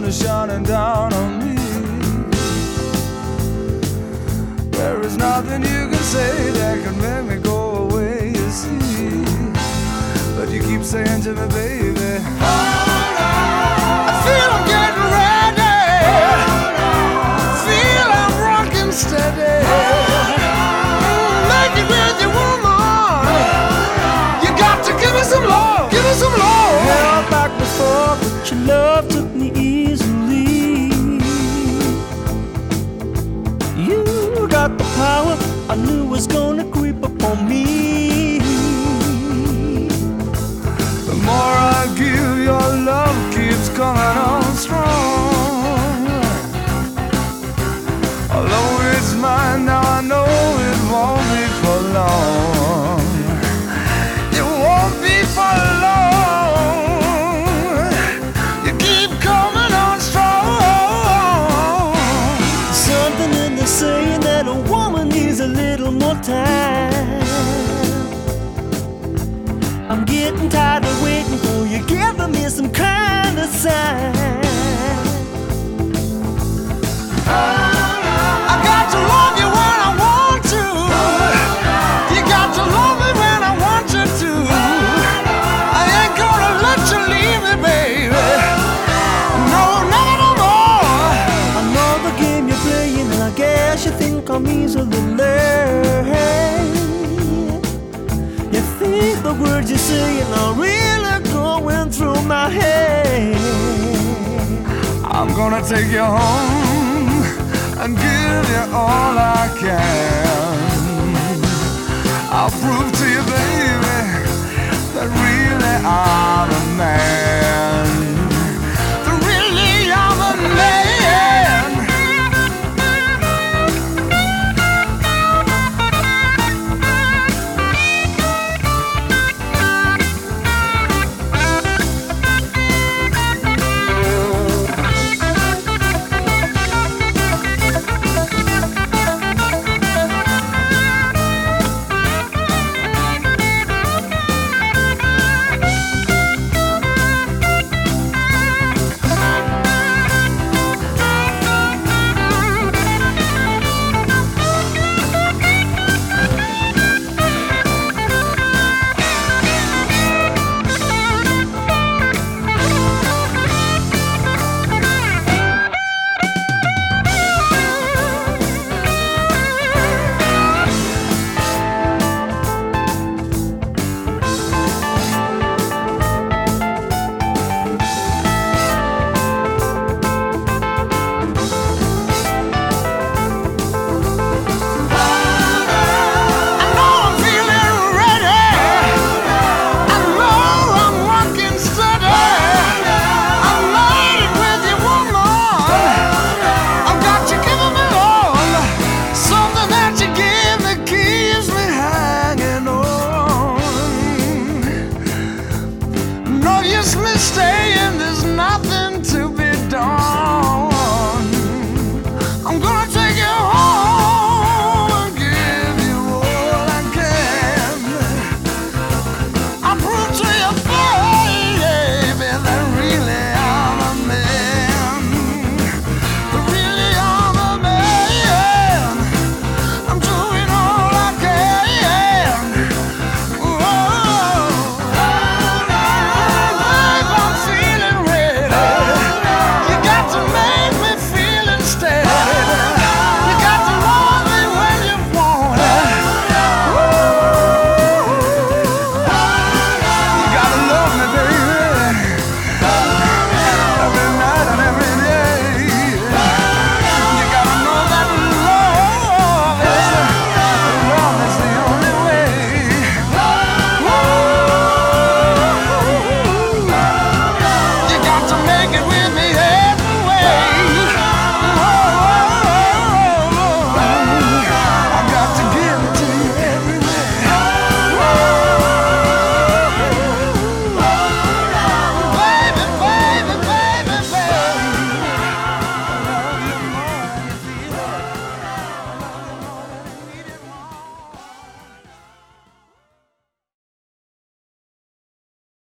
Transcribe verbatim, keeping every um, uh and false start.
are shining down on me. There is nothing you can say that can make me go away, you see. But you keep saying to me, baby, I feel I'm getting ready. Feel I'm rocking steady. Make it with you, woman. You got to give me some love. Give me some love. Held back before, but your love took me easily. You got the power I knew was gonna creep up on me. The more I give, your love keeps coming on strong. Although it's mine now, I know it won't be for long. It won't be for long. You keep coming on strong. Something in the saying that a woman needs a little more time. I'm getting tired of waiting for you, giving me some kind of sign. I got to love you when I want to. You got to love me when I want you to. I ain't gonna let you leave me, baby. No, never no more. I know the game you're playing, and I guess you think I'm easily led. You think the words you're saying are really going through my head. I'm gonna take you home and give you all I can. I'll prove to you, baby, that really I'm a man. That really I'm a man. Staying, there's nothing